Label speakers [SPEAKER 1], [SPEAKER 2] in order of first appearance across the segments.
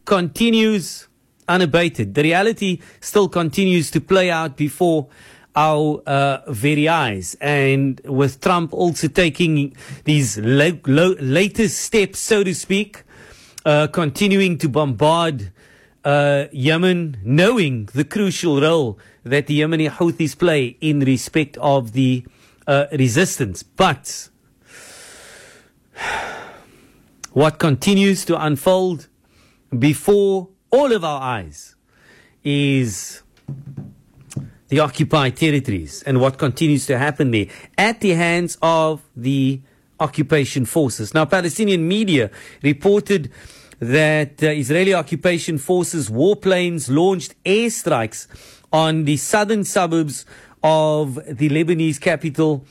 [SPEAKER 1] continues unabated. The reality still continues to play out before our very eyes. And with Trump also taking these latest steps, so to speak, continuing to bombard Yemen, knowing the crucial role that the Yemeni Houthis play in respect of the resistance. But what continues to unfold before all of our eyes is the occupied territories and what continues to happen there at the hands of the occupation forces. Now, Palestinian media reported that Israeli occupation forces warplanes launched airstrikes on the southern suburbs of the Lebanese capital,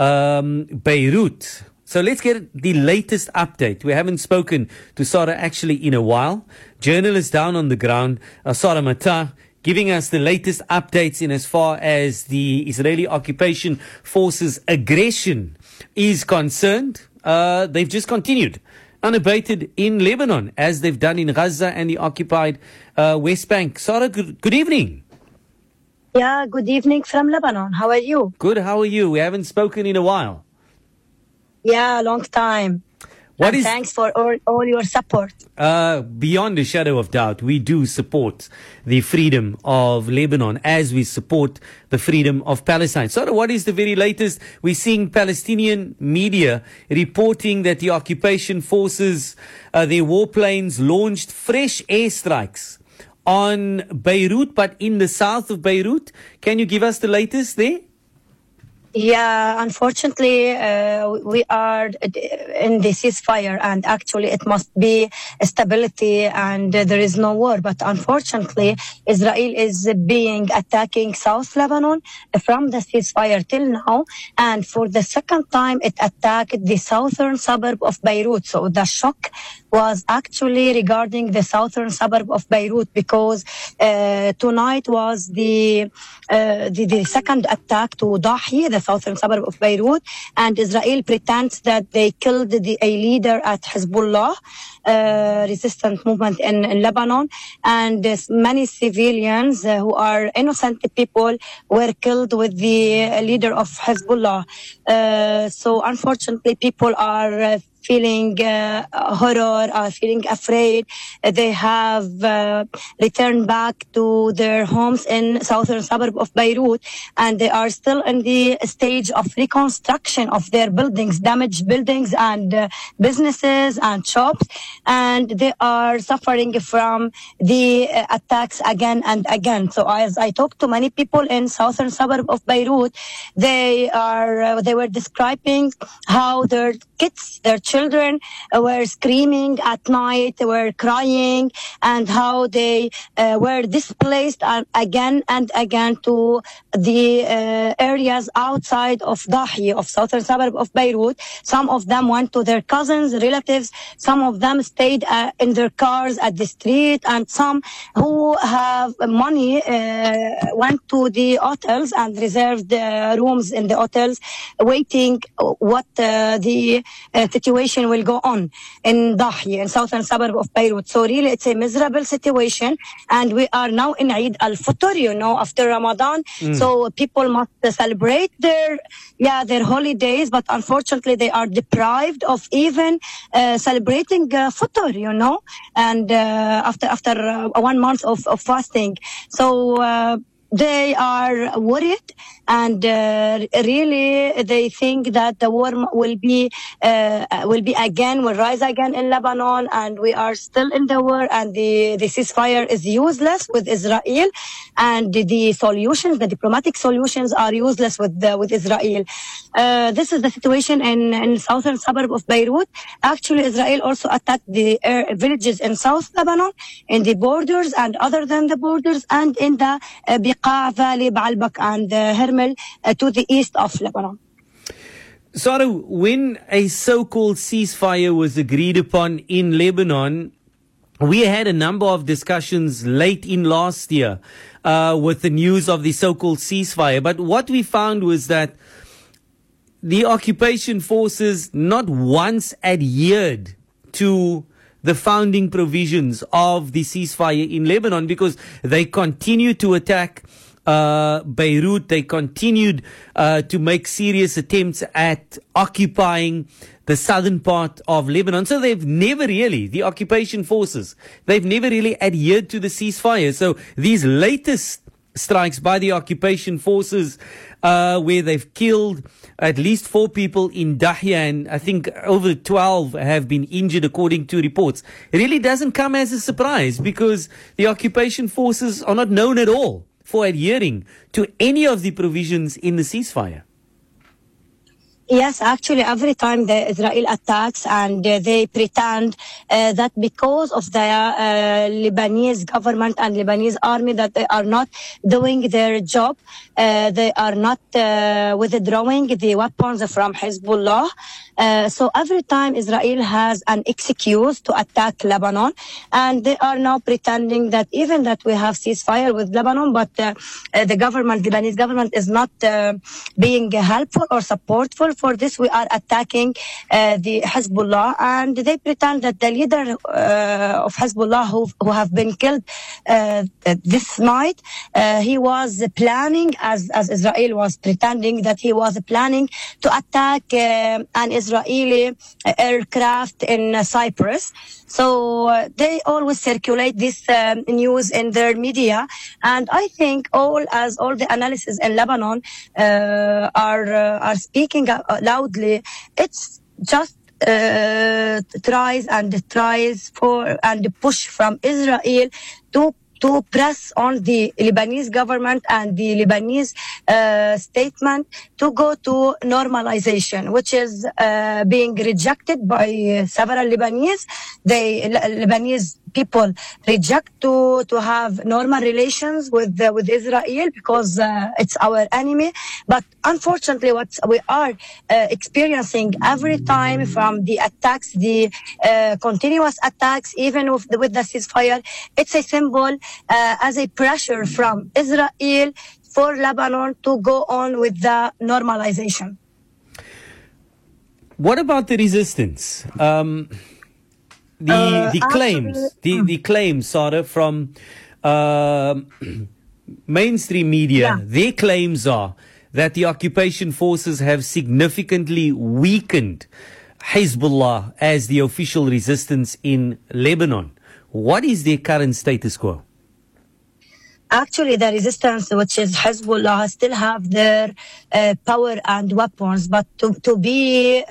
[SPEAKER 1] Beirut. So let's get the latest update. We haven't spoken to Sarah actually in a while. Journalist down on the ground, Sarah Mata, giving us the latest updates in as far as the Israeli occupation forces' aggression is concerned. They've just continued unabated in Lebanon, as they've done in Gaza and the occupied West Bank. Sarah, good evening.
[SPEAKER 2] Yeah, good evening from Lebanon. How are you?
[SPEAKER 1] Good, how are you? We haven't spoken in a while.
[SPEAKER 2] Yeah, long time. Thanks for all your support.
[SPEAKER 1] Beyond a shadow of doubt, we do support the freedom of Lebanon as we support the freedom of Palestine. So what is the very latest? We're seeing Palestinian media reporting that the occupation forces, their warplanes launched fresh airstrikes on Beirut, but in the south of Beirut. Can you give us the latest there?
[SPEAKER 2] Yeah, unfortunately, we are in the ceasefire, and actually it must be stability and there is no war. But unfortunately, Israel is attacking South Lebanon from the ceasefire till now. And for the second time, it attacked the southern suburb of Beirut. So the shock was actually regarding the southern suburb of Beirut, because tonight was the second attack to Dahi, the southern suburb of Beirut, and Israel pretends that they killed a leader at Hezbollah resistance movement in Lebanon, and many civilians who are innocent people were killed with the leader of Hezbollah. So unfortunately, people are feeling horror, are feeling afraid. They have returned back to their homes in southern suburb of Beirut, and they are still in the stage of reconstruction of their buildings, damaged buildings and businesses and shops, and they are suffering from the attacks again and again. So as I talked to many people in southern suburb of Beirut, they were describing how their kids, their children were screaming at night, they were crying, and how they were displaced again and again to the areas outside of Dahi, of southern suburb of Beirut. Some of them went to their cousins, relatives. Some of them stayed in their cars at the street, and some who have money went to the hotels and reserved rooms in the hotels, waiting what the situation will go on in Dahi, in southern suburb of Beirut. So really, it's a miserable situation, and we are now in Eid al-Fitr, after Ramadan. So people must celebrate their holidays, but unfortunately, they are deprived of even celebrating Fitr, and after 1 month of fasting. So they are worried, and really they think that the war will rise again in Lebanon, and we are still in the war, and the ceasefire is useless with Israel, and the diplomatic solutions are useless with Israel. This is the situation in southern suburb of Beirut. Actually, Israel also attacked the villages in South Lebanon, in the borders and other than the borders, and in the Biqa Valley, Baalbek and Hermel to the east of Lebanon.
[SPEAKER 1] Saru, when a so-called ceasefire was agreed upon in Lebanon, we had a number of discussions late in last year with the news of the so-called ceasefire. But what we found was that the occupation forces not once adhered to the founding provisions of the ceasefire in Lebanon, because they continue to attack Beirut. They continued to make serious attempts at occupying the southern part of Lebanon. So they've never really, the occupation forces, they've never really adhered to the ceasefire. So these latest strikes by the occupation forces, where they've killed at least 4 people in Dahya, and I think over 12 have been injured according to reports, it really doesn't come as a surprise, because the occupation forces are not known at all for adhering to any of the provisions in the ceasefire.
[SPEAKER 2] Yes, actually, every time the Israel attacks, and they pretend that because of the Lebanese government and Lebanese army, that they are not doing their job, they are not withdrawing the weapons from Hezbollah. So every time Israel has an excuse to attack Lebanon, and they are now pretending that even that we have ceasefire with Lebanon, but the government, the Lebanese government, is not being helpful or supportful. For this, we are attacking the Hezbollah, and they pretend that the leader of Hezbollah, who have been killed this night, he was planning, as Israel was pretending that he was planning to attack an Israeli aircraft in Cyprus. So they always circulate this news in their media, and I think all the analysis in Lebanon are speaking loudly. It's just tries for and push from Israel to press on the Lebanese government and the Lebanese statement to go to normalization, which is being rejected by several Lebanese. Lebanese people reject to have normal relations with Israel, because it's our enemy. But unfortunately, what we are experiencing every time from the attacks, the continuous attacks, even with the ceasefire, it's a symbol as a pressure from Israel for Lebanon to go on with the normalization.
[SPEAKER 1] What about the resistance? The claims, Sarah, from mainstream media, their claims are that the occupation forces have significantly weakened Hezbollah as the official resistance in Lebanon. What is their current status quo?
[SPEAKER 2] Actually, the resistance, which is Hezbollah, still have their power and weapons, but to be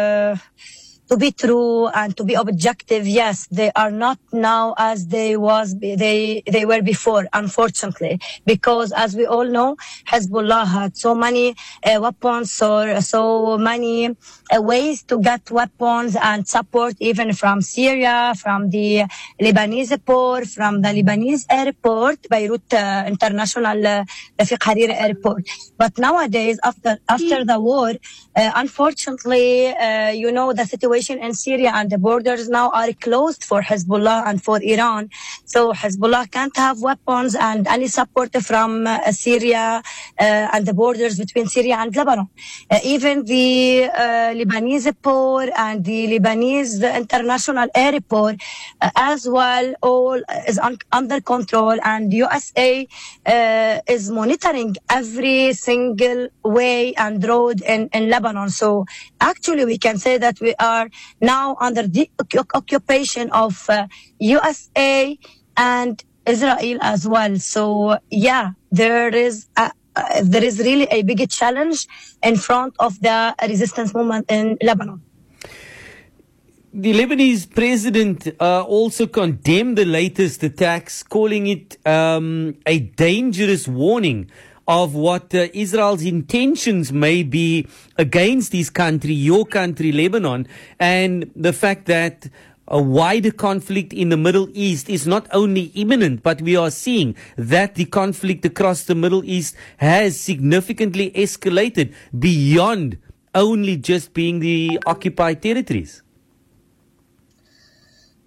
[SPEAKER 2] true and to be objective, yes, they are not now as they were before, unfortunately, because as we all know, Hezbollah had so many weapons, or so many ways to get weapons and support, even from Syria, from the Lebanese port, from the Lebanese airport, Beirut International Rafiq Hariri Airport. But nowadays, after the war, unfortunately, the situation in Syria and the borders now are closed for Hezbollah and for Iran. So Hezbollah can't have weapons and any support from Syria and the borders between Syria and Lebanon. Even the Lebanese port and the Lebanese international airport as well, all is under control, and USA is monitoring every single way and road in Lebanon. So actually we can say that we are now under the occupation of USA and Israel as well. So yeah, there is really a big challenge in front of the resistance movement in Lebanon.
[SPEAKER 1] The Lebanese president also condemned the latest attacks, calling it a dangerous warning of what Israel's intentions may be against his country, your country, Lebanon, and the fact that a wider conflict in the Middle East is not only imminent, but we are seeing that the conflict across the Middle East has significantly escalated beyond only just being the occupied territories.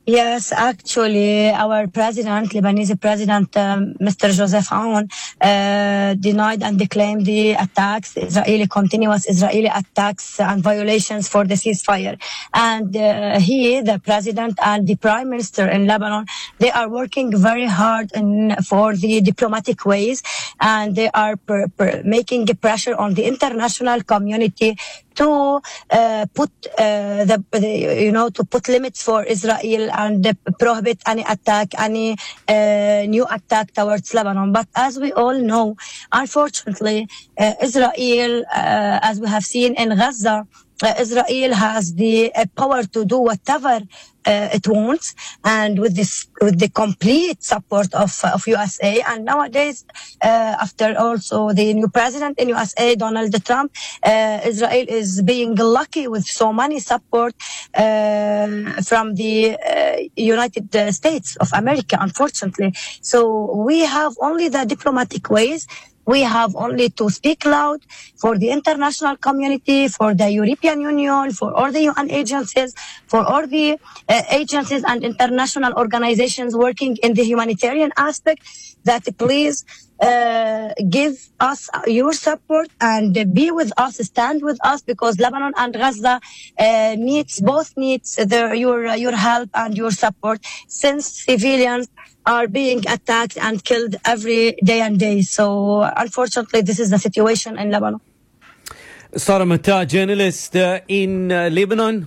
[SPEAKER 2] Yes, actually, our president, Lebanese president, Mr. Joseph Aoun, denied and declaimed the attacks, continuous Israeli attacks and violations for the ceasefire. And he, the president and the prime minister in Lebanon, they are working very hard for the diplomatic ways, and they are making pressure on the international community to put limits for Israel and prohibit any attack, any new attack towards Lebanon. But as we all know, unfortunately, Israel, as we have seen in Gaza, Israel has the power to do whatever it wants, and with the complete support of USA. And nowadays, after also the new president in USA, Donald Trump, Israel is being lucky with so many support from the United States of America, unfortunately. So we have only the diplomatic ways. We have only to speak loud for the international community, for the European Union, for all the UN agencies, for all the agencies and international organizations working in the humanitarian aspect, that please give us your support and be with us, stand with us, because Lebanon and Gaza both needs your help and your support, since civilians are being attacked and killed every day and day. So unfortunately, this is the situation in Lebanon.
[SPEAKER 1] Sara Mata, journalist in Lebanon.